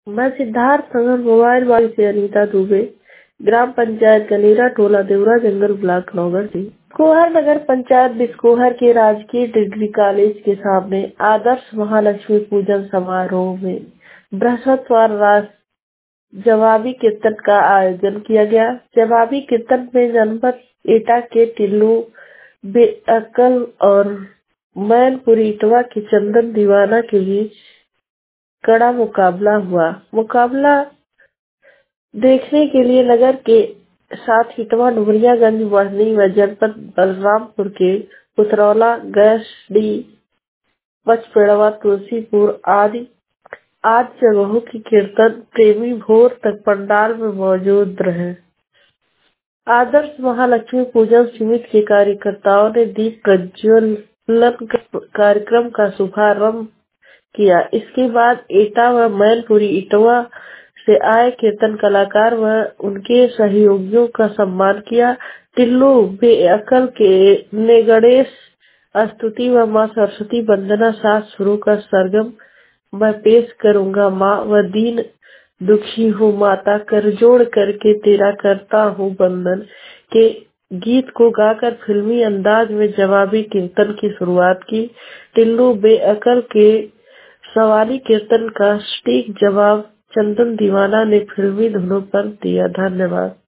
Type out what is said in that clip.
मैं सिद्धार्थ नगर मोबाइल वाली से अनीता दुबे, ग्राम पंचायत गनेरा, टोला देवरा, जंगल ब्लॉक, नौगढ़ जी। बिस्कोहर नगर पंचायत बिस्कोहर के राजकीय डिग्री कॉलेज के सामने आदर्श महालक्ष्मी पूजन समारोह में बृहस्पतिवार रात जवाबी कीर्तन का आयोजन किया गया। जवाबी कीर्तन में जनपद एटा के टिल्लू बेअकल और मैनपुरी इटवा के चंदन दीवाना के बीच कड़ा मुकाबला हुआ। मुकाबला देखने के लिए नगर के साथ इटवा, डुमरियागंज, बढ़नी व जनपद बलरामपुर के उतरौला, गैसडी, पचपेड़वा, तुलसीपुर आदि जगहों की कीर्तन प्रेमी भोर तक पंडाल में मौजूद रहे। आदर्श महालक्ष्मी पूजन समिति के कार्यकर्ताओं ने दीप प्रज्वलन कार्यक्रम का शुभारंभ किया। इसके बाद एटा व मैनपुरी इटवा से आए कीर्तन कलाकार व उनके सहयोगियों का सम्मान किया। टिल्लू बेअकल ने गणेश स्तुति व मां सरस्वती वंदना साथ सुरों का सरगम मैं पेश करूंगा। माँ व दीन दुखी हूँ माता, कर जोड़ करके तेरा करता हूँ वंदन के गीत को गाकर फिल्मी अंदाज में जवाबी कीर्तन की शुरुआत की। टिल्लू बेअकल के सवाली कीर्तन का सटीक जवाब चंदन दीवाना ने फिल्मी धुनों पर दिया। धन्यवाद।